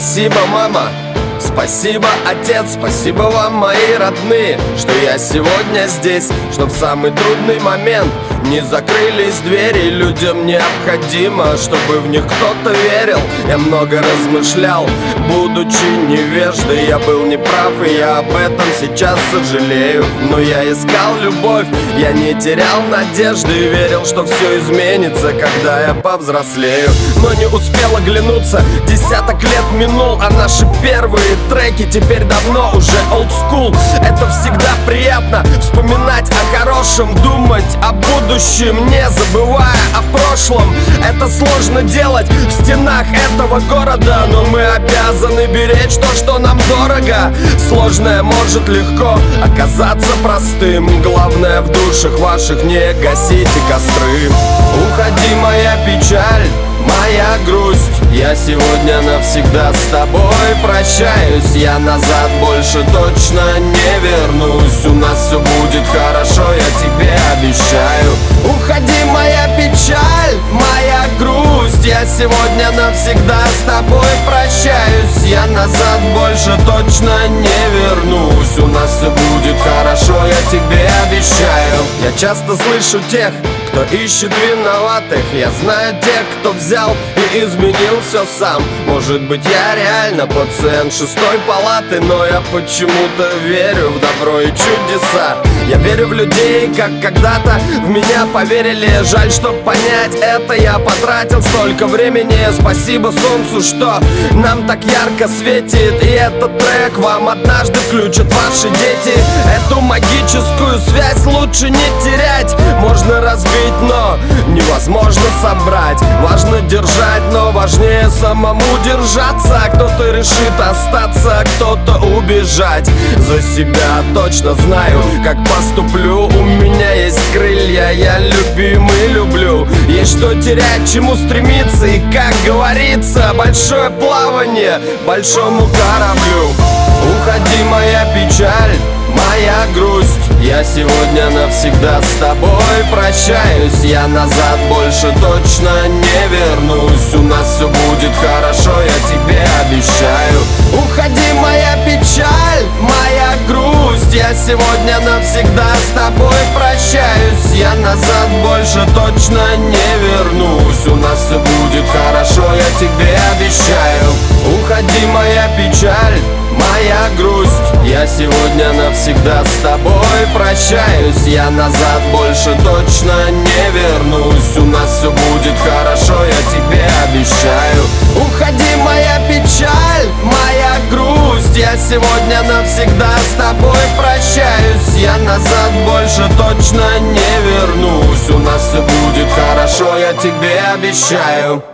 Спасибо, мама, спасибо, отец, спасибо вам, мои родные, что я сегодня здесь, чтоб в самый трудный момент не закрылись двери. Людям необходимо, чтобы в них кто-то верил. Я много размышлял, будучи невеждой. Я был неправ, и я об этом сейчас сожалею. Но я искал любовь, я не терял надежды и верил, что все изменится, когда я повзрослею. Но не успел оглянуться, десяток лет минул, а наши первые треки теперь давно уже old school. Это всегда приятно вспоминать о хорошем, думать о будущем, не забывая о прошлом. Это сложно делать в стенах этого города, но мы обязаны беречь то, что нам дорого. Сложное может легко оказаться простым. Главное, в душах ваших не гасите костры. Уходи, моя печаль, моя грусть, я сегодня навсегда с тобой прощаюсь. Я назад больше точно не вернусь. У нас все будет хорошо, я тебе обещаю. Уходи, моя печаль, моя грусть, я сегодня навсегда с тобой прощаюсь. Я назад больше точно не вернусь. У нас все будет хорошо, я тебе обещаю. Я часто слышу тех, кто ищет виноватых. Я знаю тех, кто взял и изменил все сам. Может быть, я реально пациент 6-й палаты, но я почему-то верю в добро и чудеса. Я верю в людей, как когда-то в меня поверили. Жаль, что понять это я потратил столько времени. Спасибо солнцу, что нам так ярко светит. И этот трек вам однажды включат ваши дети. Эту магическую связь лучше не терять. Можно разбить, но невозможно собрать. Важно держать, но важнее самому держаться. Кто-то решит остаться, кто-то убежать. За себя точно знаю, как поступлю. У меня есть крылья, я любимый люблю. Есть что терять, чему стремиться. И как говорится, большое плавание большому кораблю. Уходи, моя печаль, моя грусть, я сегодня навсегда с тобой прощаюсь. Я назад больше точно не вернусь. У нас все будет хорошо, я тебе обещаю. Уходи, моя печаль, моя грусть, я сегодня навсегда с тобой прощаюсь. Я назад больше точно не вернусь. У нас все будет хорошо, я тебе обещаю. Уходи, моя печаль, моя грусть, я сегодня навсегда с тобой прощаюсь. Я назад больше точно не вернусь. У нас все будет хорошо, я тебе обещаю. Уходи, моя печаль, моя грусть, я сегодня навсегда с тобой прощаюсь. Я назад больше точно не вернусь. У нас все будет хорошо, я тебе обещаю.